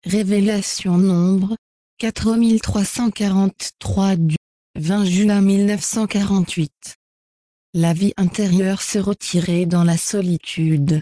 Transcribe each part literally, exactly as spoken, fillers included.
Révélation nombre quatre mille trois cent quarante-trois du vingt juin mille neuf cent quarante-huit. La vie intérieure se retirer dans la solitude.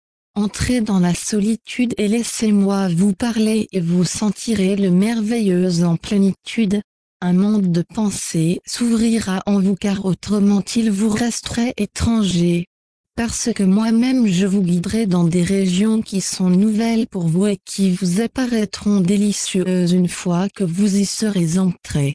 Entrez dans la solitude et laissez-moi vous parler et vous sentirez le merveilleux en plénitude. Un monde de pensée s'ouvrira en vous car autrement il vous resterait étranger. Parce que moi-même je vous guiderai dans des régions qui sont nouvelles pour vous et qui vous apparaîtront délicieuses une fois que vous y serez entrés.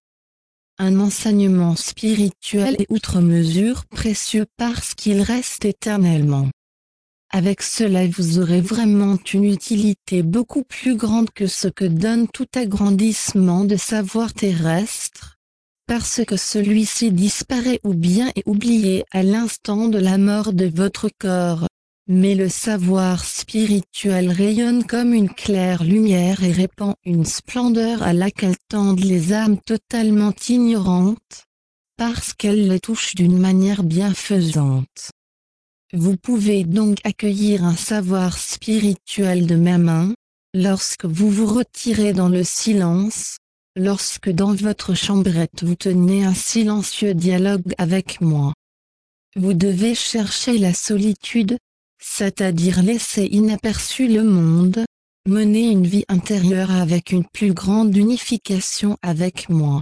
Un enseignement spirituel est outre mesure précieux parce qu'il reste éternellement. Avec cela vous aurez vraiment une utilité beaucoup plus grande que ce que donne tout agrandissement de savoir terrestre. Parce que celui-ci disparaît ou bien est oublié à l'instant de la mort de votre corps. Mais le savoir spirituel rayonne comme une claire lumière et répand une splendeur à laquelle tendent les âmes totalement ignorantes, parce qu'elle les touche d'une manière bienfaisante. Vous pouvez donc accueillir un savoir spirituel de ma main, lorsque vous vous retirez dans le silence, lorsque dans votre chambrette vous tenez un silencieux dialogue avec moi. Vous devez chercher la solitude, c'est-à-dire laisser inaperçu le monde, mener une vie intérieure avec une plus grande unification avec moi.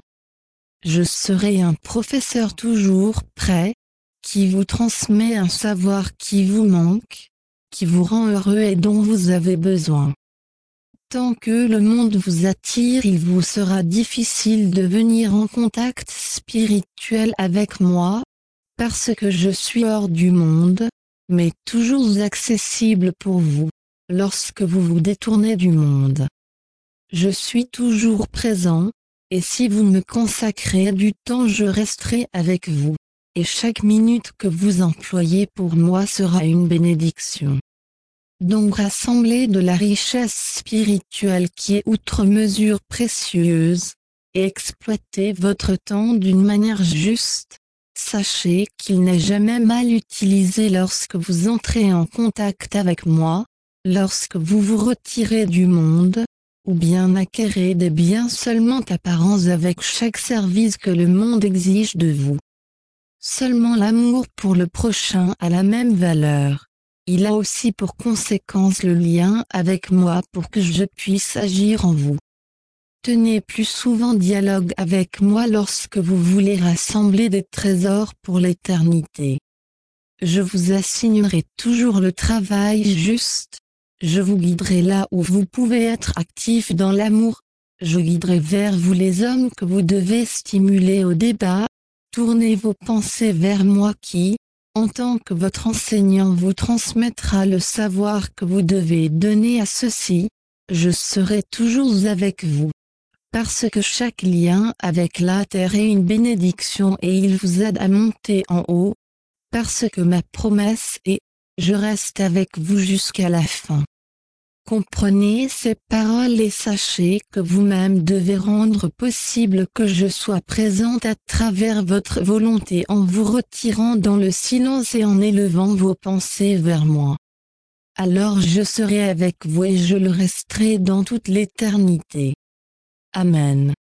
Je serai un professeur toujours prêt, qui vous transmet un savoir qui vous manque, qui vous rend heureux et dont vous avez besoin. Tant que le monde vous attire, il vous sera difficile de venir en contact spirituel avec moi, parce que je suis hors du monde, mais toujours accessible pour vous, lorsque vous vous détournez du monde. Je suis toujours présent, et si vous me consacrez du temps je resterai avec vous, et chaque minute que vous employez pour moi sera une bénédiction. Donc rassemblez de la richesse spirituelle qui est outre mesure précieuse, et exploitez votre temps d'une manière juste. Sachez qu'il n'est jamais mal utilisé lorsque vous entrez en contact avec moi, lorsque vous vous retirez du monde, ou bien acquérez des biens seulement apparents avec chaque service que le monde exige de vous. Seulement l'amour pour le prochain a la même valeur. Il a aussi pour conséquence le lien avec moi pour que je puisse agir en vous. Tenez plus souvent dialogue avec moi lorsque vous voulez rassembler des trésors pour l'éternité. Je vous assignerai toujours le travail juste. Je vous guiderai là où vous pouvez être actif dans l'amour. Je guiderai vers vous les hommes que vous devez stimuler au débat. Tournez vos pensées vers moi qui, en tant que votre enseignant, vous transmettra le savoir que vous devez donner à ceux-ci. Je serai toujours avec vous. Parce que chaque lien avec la terre est une bénédiction et il vous aide à monter en haut. Parce que ma promesse est, je reste avec vous jusqu'à la fin. Comprenez ces paroles et sachez que vous-même devez rendre possible que je sois présente à travers votre volonté en vous retirant dans le silence et en élevant vos pensées vers moi. Alors je serai avec vous et je le resterai dans toute l'éternité. Amen.